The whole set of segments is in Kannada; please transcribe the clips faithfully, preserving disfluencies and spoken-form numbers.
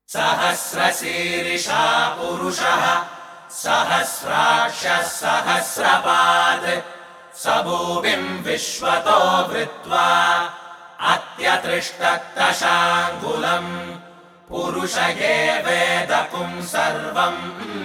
सहस्रशीर्षा पुरुषः सहस्राक्षः सहस्रपात् स भूमिं विश्वतो वृत्वा अत्यतिष्ठत्तशाङ्गुलम् पुरुष एवेदकुं सर्वम्।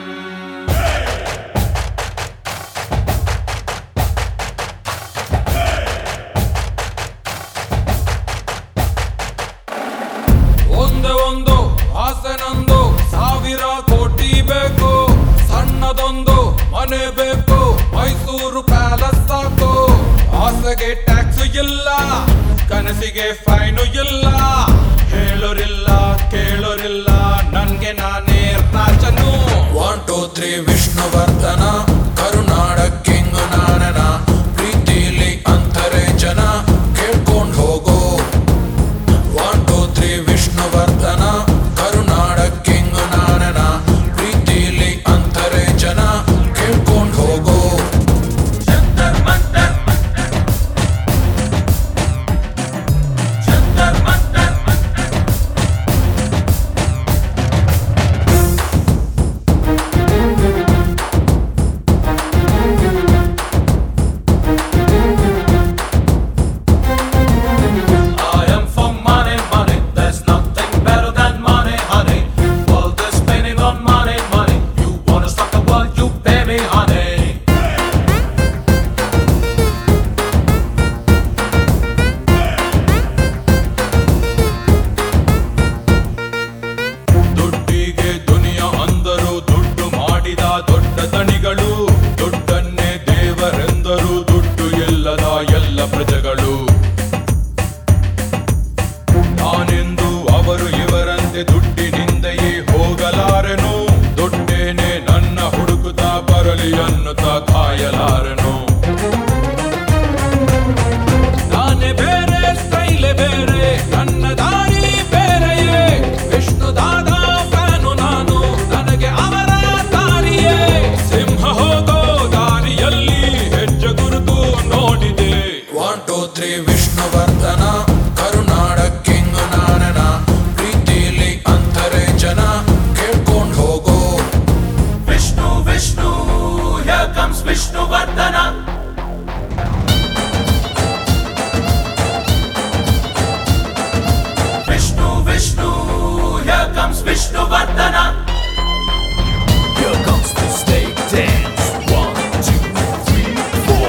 ಒಂದೇ ಒಂದು ಆಸೆನೊಂದು ಸಾವಿರ ಕೋಟಿ ಬೇಕು, ಸಣ್ಣದೊಂದು ಮನೆ ಬೇಕು, ಮೈಸೂರು ಪ್ಯಾಲೇಸ್ ಸಾಕು. ಆಸೆಗೆ ಟ್ಯಾಕ್ಸ್ ಇಲ್ಲ, ಕನಸಿಗೆ ಫೈನು ಇಲ್ಲ, ಹೇಳೋರಿಲ್ಲ ಕೇಳೋರಿಲ್ಲ, ನನ್ಗೆ ನಾನೇ ರಾಜನು. ಒನ್ ಟೂ ತ್ರೀ ವಿಷ್ಣುವರ್ಧನ, ಕರುನಾಡ ಕಿಂಗ್ ನಾನನ, ಪ್ರೀತಿಲಿ ಅಂತಾರೆ ಜನ, ಕೇಳ್ಕೊಂಡ್ ಹೋಗೋ. ಒನ್ ಟೂ ತ್ರೀ ವಿಷ್ಣುವರ್ಧನ, ಕರುನಾಡ ಕಿಂಗ್ ನಾನನ, ಪ್ರೀತಿಲಿ ಅಂತಾರೆ ಜನ, ಕೇಳ್ಕೊಂಡ್ ಹೋಗೋ. ಜಂತರ್ ಮಂತರ್ ಜಂತರ್ ಮಂತರ್ ದೊಡ್ಡ ದಣಿಗಳು, ದುಡ್ಡನ್ನೇ ದೇವರೆಂದರು, ದುಡ್ಡು ಎಲ್ಲದ ಎಲ್ಲ ಪ್ರಜೆಗಳು. ನಾನೆಂದು ಅವರು ಇವರಂತೆ ದುಡ್ಡಿನಿಂದೆಯೇ ಹೋಗಲಾರೆನು, ದುಡ್ಡೇನೆ ನನ್ನ ಹುಡುಕುತ್ತಾ ಬರಲಿ ಅನ್ನುತ್ತಾ ಕಾಯಲಾರೆನು. ನಾನೇ ಬೇರೆ, ಸ್ಟೈಲೆ ಬೇರೆ, ನನ್ನ ದಾರಿ ಬೇರೆಯೇ, ವಿಷ್ಣು ದಾದಾ ಫ್ಯಾನು ನಾನು, ನನಗೆ ಅವರ ಸಿಂಹ ಹೋಗೋ ದಾರಿಯಲ್ಲಿ ಹೆಜ್ಜೆ ಗುರುತು ನೋಡಿದೆ. ಒನ್ ಟೂ ತ್ರೀ ವಿಷ್ಣುವರ್ಧನ, ಕರುನಾಡ ಕಿಂಗ್ ನಾನನ, ಪ್ರೀತಿಲಿ ಅಂತಾರೆ ಜನ, ಕೇಳ್ಕೊಂಡ್ ಹೋಗೋ. Vishnu Vishnu here comes Vishnuvardhan. Vishnu Vishnu here comes Vishnuvardhan. Here comes the snake dance. One, two, three, four.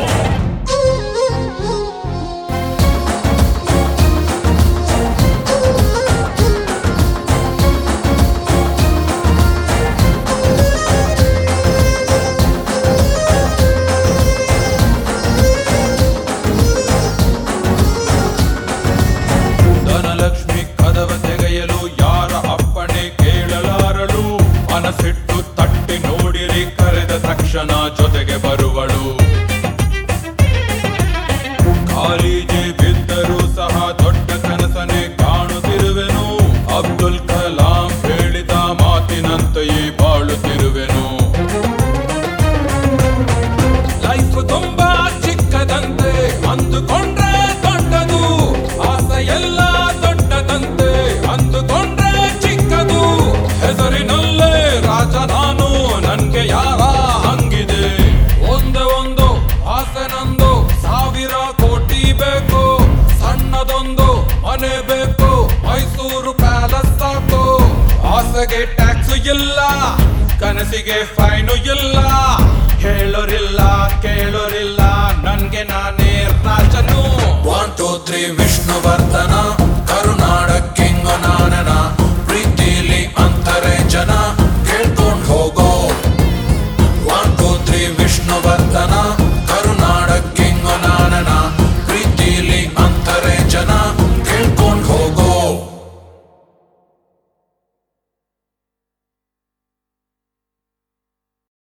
Dhanalakshmi ಕದವ ತೆಗೆಯಲು ಯಾರ ಅಪ್ಪಣೆ ಕೇಳಲಾರಳು, ಮನಸ್ಸಿಟ್ಟು ತಟ್ಟಿ ನೋಡಿರಿ ಕರೆದ ತಕ್ಷಣ ಜೊತೆಗೆ ಬರುವಳು. ಕಾಲೇಜೆ ಬಿದ್ದರೂ ಸಹ ದೊಡ್ಡ ಕನಸನೆ ಕಾಣುತ್ತಿರುವೆನು, ಅಬ್ದುಲ್ ಕಲಾಂ ಹೇಳಿದ ಮಾತಿನಂತೆಯೇ ಬಾಳುತ್ತಿರುವೆನು. ಲೈಫ್ ತುಂಬಾ ಚಿಕ್ಕದಂತೆ ಅಂದುಕೊಂಡ್ರೆ ದೊಡ್ಡದು, ಆಸೆ ಎಲ್ಲ ದೊಡ್ಡದಂತೆ ಅಂದುಕೊಂಡ್ರೆ ಚಿಕ್ಕದು. ಹೆಸರಿನಲ್ಲೇ ರಾಜ ನಾನು, ನನ್ಗೆ ಯಾರ ಹಂಗಿದೆ. ಒಂದೇ ಒಂದು ಆಸೆನೊಂದು ಸಾವಿರ ಕೋಟಿ ಬೇಕು, ಸಣ್ಣದೊಂದು ಮನೆ ಬೇಕು, ಮೈಸೂರು ಪ್ಯಾಲೇಸ್ ಸಾಕು. ಆಸೆಗೆ ಟ್ಯಾಕ್ಸ್ ಇಲ್ಲ, ಕನಸಿಗೆ ಫೈನು ಇಲ್ಲ, ಹೇಳೋರಿಲ್ಲ ಕೇಳೋರಿಲ್ಲ, ನನ್ಗೆ